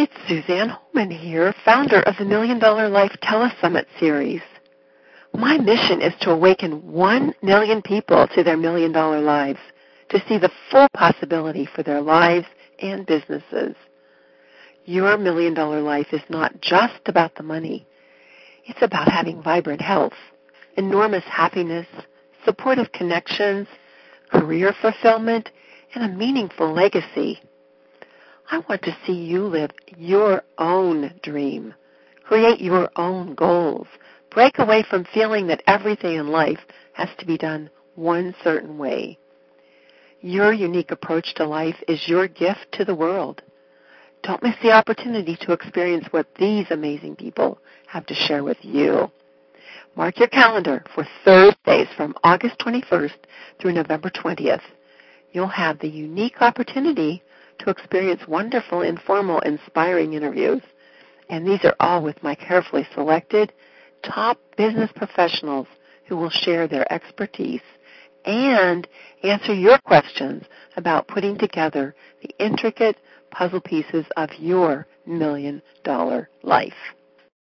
It's Suzanne Holman here, founder of the Million Dollar Life Telesummit series. My mission is to awaken 1 million people to their million-dollar lives, to see the full possibility for their lives and businesses. Your million-dollar life is not just about the money. It's about having vibrant health, enormous happiness, supportive connections, career fulfillment, and a meaningful legacy. I want to see you live your own dream, create your own goals, break away from feeling that everything in life has to be done one certain way. Your unique approach to life is your gift to the world. Don't miss the opportunity to experience what these amazing people have to share with you. Mark your calendar for Thursdays from August 21st through November 20th. You'll have the unique opportunity to experience wonderful, informal, inspiring interviews. And these are all with my carefully selected top business professionals who will share their expertise and answer your questions about putting together the intricate puzzle pieces of your million-dollar life.